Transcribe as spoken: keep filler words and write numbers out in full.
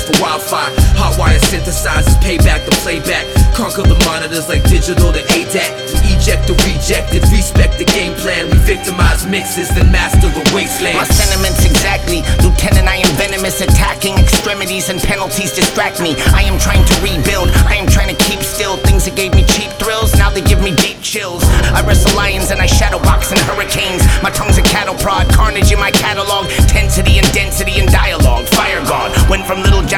for wildfire. Hotwire synthesizers, payback the playback. Conquer the monitors like digital to A D A C. Eject the rejected, respect the game plan. We victimize mixes, then master the wasteland. My sentiments exactly, Lieutenant, I am venomous. Attacking extremities and penalties distract me. I am trying to rebuild, I am trying to keep still. Things that gave me cheap thrills, now they give me deep chills. I wrestle lions and I shadow box in hurricanes. My tongue's a cattle prod, carnage in my catalog. Tensity and density and dialogue. Fire God, went from little